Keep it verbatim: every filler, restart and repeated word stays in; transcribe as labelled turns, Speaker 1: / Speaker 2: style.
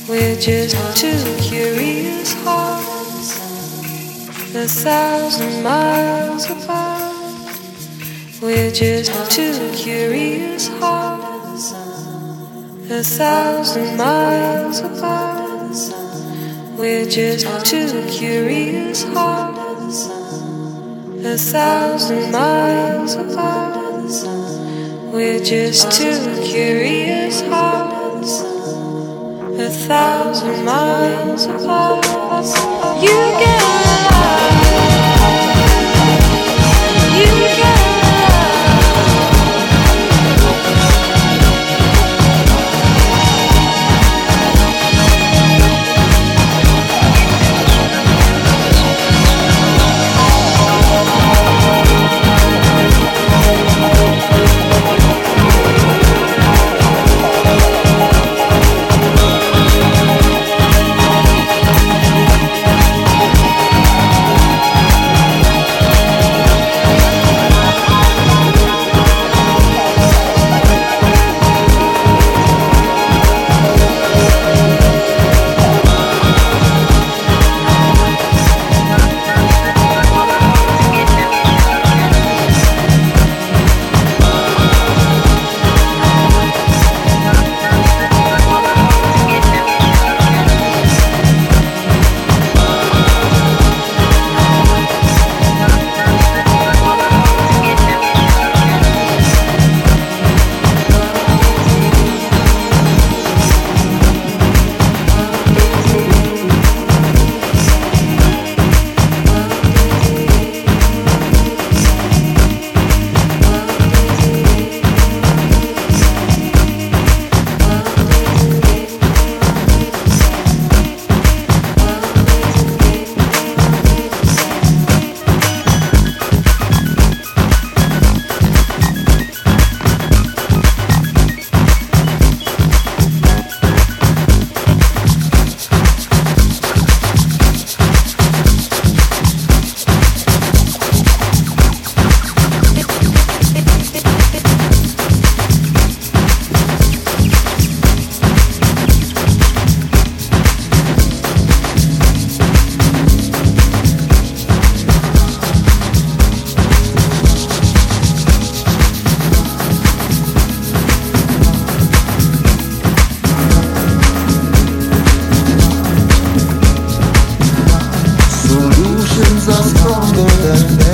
Speaker 1: We're just two curious hearts, a thousand miles apart. We're just two curious hearts, a thousand miles apart. We're just two curious hearts, a thousand miles apart. We're just two curious hearts, a thousand miles apart. You get love, you get
Speaker 2: solutions are stronger than